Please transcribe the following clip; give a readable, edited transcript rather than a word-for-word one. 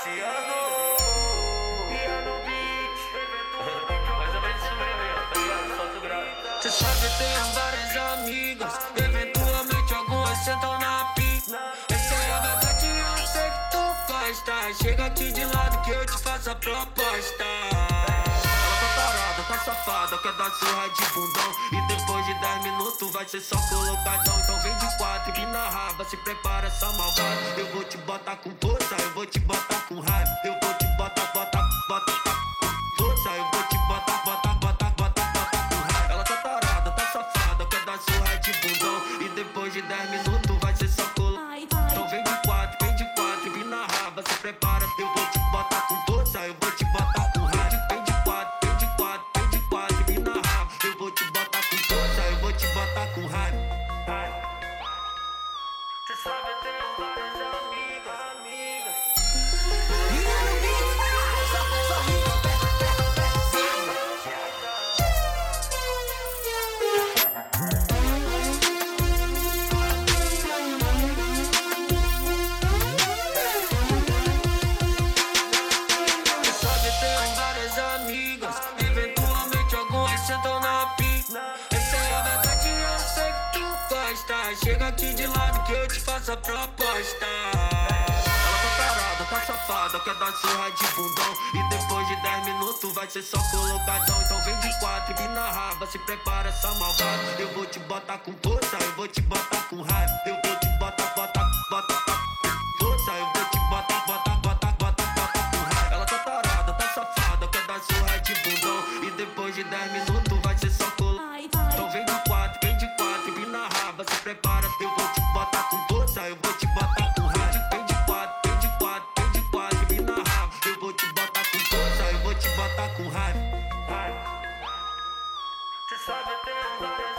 Luciano Piano Beat. Mais ou menos isso mesmo aí, ó, tá ligado? Solta o grave. Cê sabe, tenho várias amigas, eventualmente algumas sentam na pica. Essa é a verdade, eu sei que tu gosta. Chega aqui de lado que eu te faço a proposta. Ela tá parada, tá safada, quer dar surra de bundão. E depois de 10 minutos vai ser só colocadão. Então vem de 4 e na raba, se prepara essa malvada. Eu vou te botar com força, eu vou te botar com raiva. Eu vou te botar força, eu vou te botar com raiva. Ela tá parada, tá safada, quer dar surra de bundão. E depois de 10 minutos vai ser só colocadão. Então vem de 4 e na raba, se prepara. Eu vou te botar com força, eu vou te botar com raiva. Vem de 4 e na raba. Eu vou te botar com força, eu vou te botar com raiva. Cê sabe, eu tenho várias amigas. Eventualmente algumas sentam na pica. Essa é a verdade, eu sei que tu gosta. Chega aqui de lado que eu te faço a proposta. Ela tá parada, tá safada, quer dar surra de bundão. E depois de 10 minutos vai ser só colocadão. Então vem de 4 e na raba, se prepara essa malvada. Eu vou te botar com força, eu vou te botar com raiva. Eu vou te botar força, eu vou te botar com raiva. Ela tá parada, tá safada, quer dar surra de bundão. E depois de 10 minutos vai ser só colocadão. Então vem de 4 e na raba, se prepara. Eu vou te botar com força, eu vou te botar com raiva. Vem de 4 e na raba. Eu vou te botar com força, eu vou te botar com raiva. Cê sabe, eu tenho várias